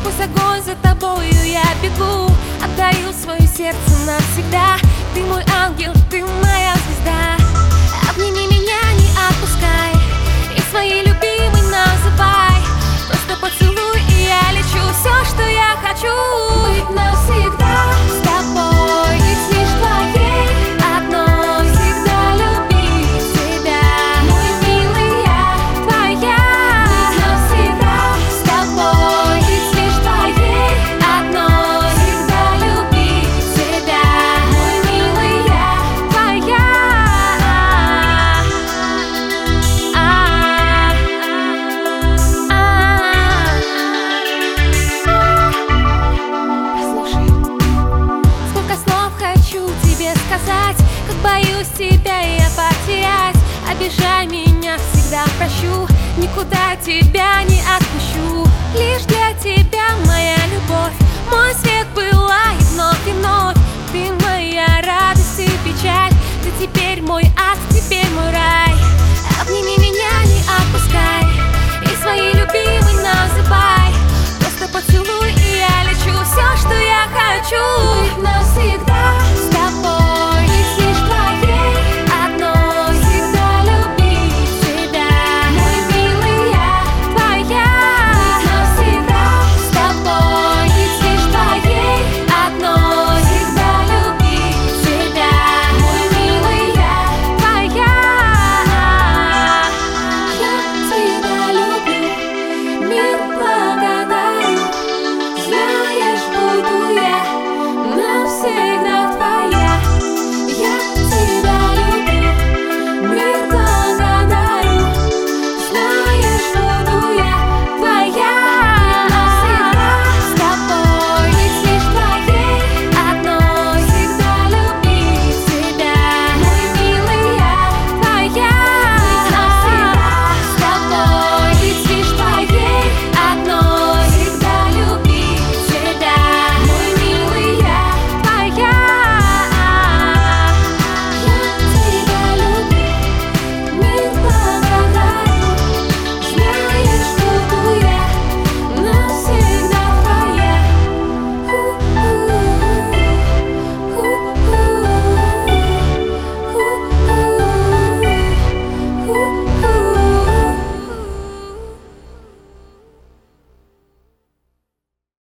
сквозь огонь за тобою я бегу, отдаю свое сердце навсегда. Ты мой ангел, ты моя звезда. Обними меня, не отпускай, и своей любимой называй. Просто поцелуй, и я лечу. Все, что я хочу, быть навсегда с тобой, быть лишь твоей одной, всегда любить тебя, мой милый, я твоя. Быть навсегда с тобой, быть лишь твоей одной, всегда любить тебя, мой милый, я твоя. Сказать, как боюсь тебя я потерять. Обижай меня, всегда прощу, никуда тебя не отпущу. Лишь для тебя моя любовь, мой свет была и вновь, и вновь.